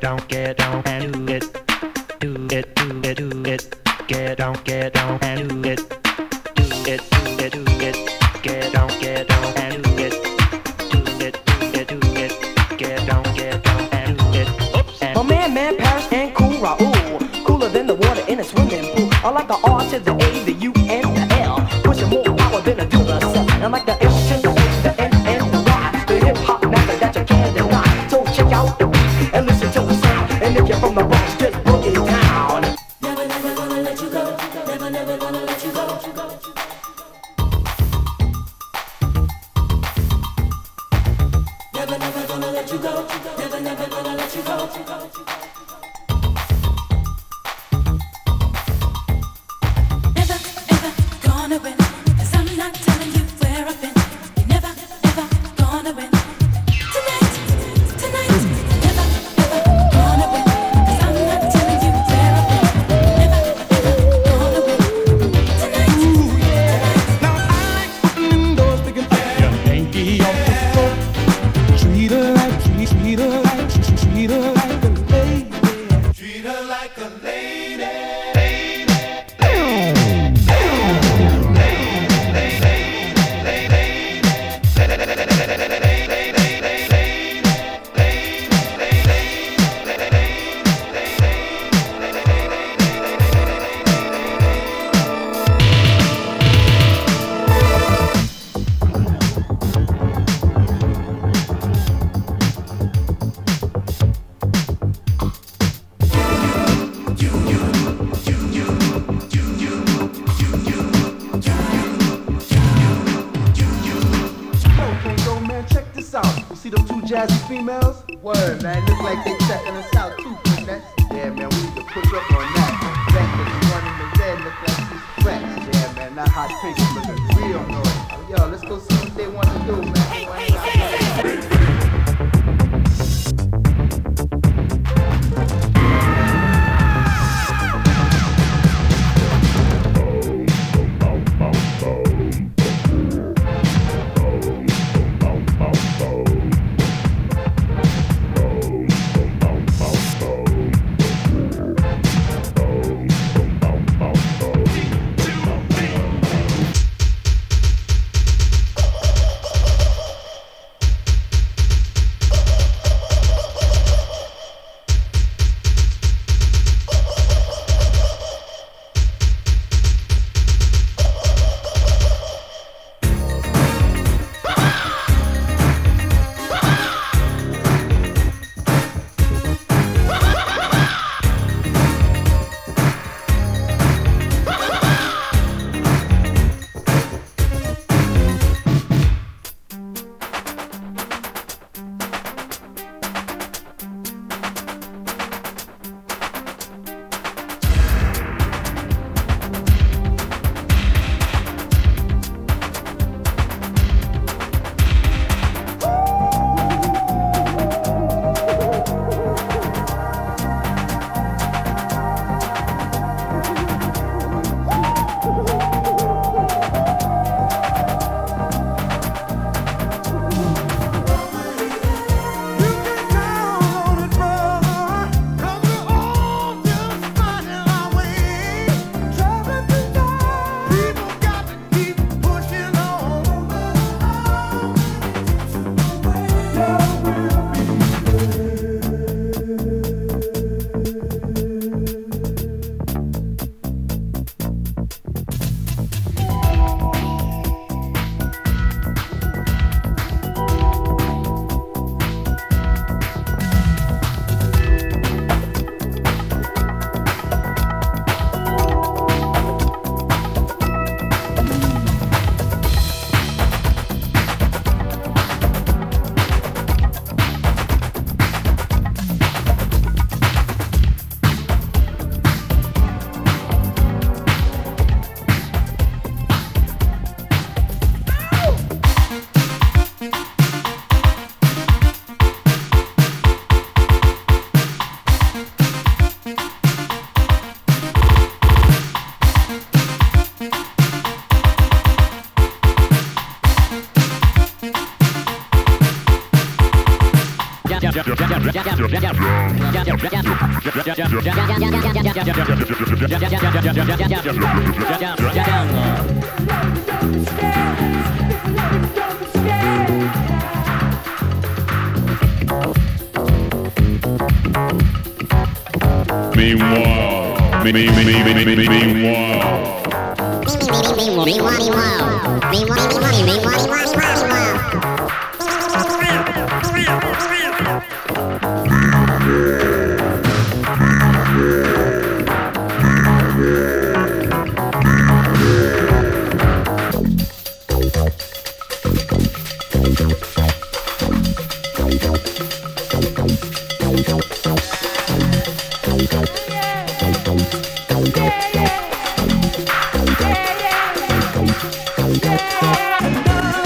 on and do it. Do it, do it, do it. Get on and do it. Do it, do it, do it. Get on and do it. Do it, do it, do it. Get on and do it. Oops. My man, Paris and Cool Raoul. Cooler than the water in a swimming pool. I like the R to the A, the U, and the L. Pushing more power than a Duracell. I like the L to the A, the N, and the Y. The hip hop master that you can't deny. So check out the beat and listen to the sound. And if you're from the Bronx, just boogie down. Never, never gonna let you go. Never, never gonna let you go. Never, never gonna let you go. Never, never gonna let you go. Never, ever gonna win. 'Cause I'm not telling you where I've been. You're never, ever gonna win. Tonight, never, ever gonna win. 'Cause I'm not telling you where I've been. Never, ever gonna win. Tonight. Now I like putting indoors, picking up your hanky off the floor. Treat her like a lady. Treat her like a lady. See those two jazzy females? Word, man. Look like they checking us out too, princess. Yeah, man, we need to push up on that. That nigga running the red look like he's fresh. Yeah, man, that hot pink is looking real noise. Yo, let's go see what they want to do, man. Yeah.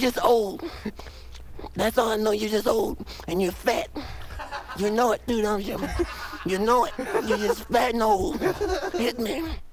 just old. That's all I know. You're just old and you're fat. You know it, too, don't you? You know it. You're just fat and old. Hit me.